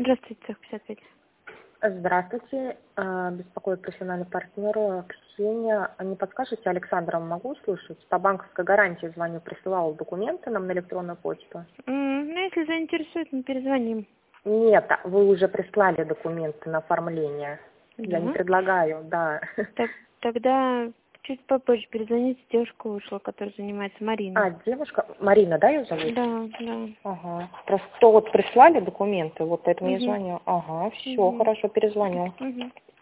Здравствуйте, цех 55. Здравствуйте. Беспокоит профессиональный партнер Ксения. Не подскажете, Александра, могу услышать? По банковской гарантии звоню, присылала документы нам на электронную почту. Ну, если заинтересует, мы перезвоним. Нет, вы уже прислали документы на оформление. Я не Да? предлагаю, да. Тогда чуть попозже перезвоните, девушка вышла, которая занимается, Марина. Девушка, Марина, да, ее зовут? Да, да. Ага. Просто вот прислали документы, вот поэтому я Угу. звоню. Ага, все, Угу. хорошо, перезвоню. Угу.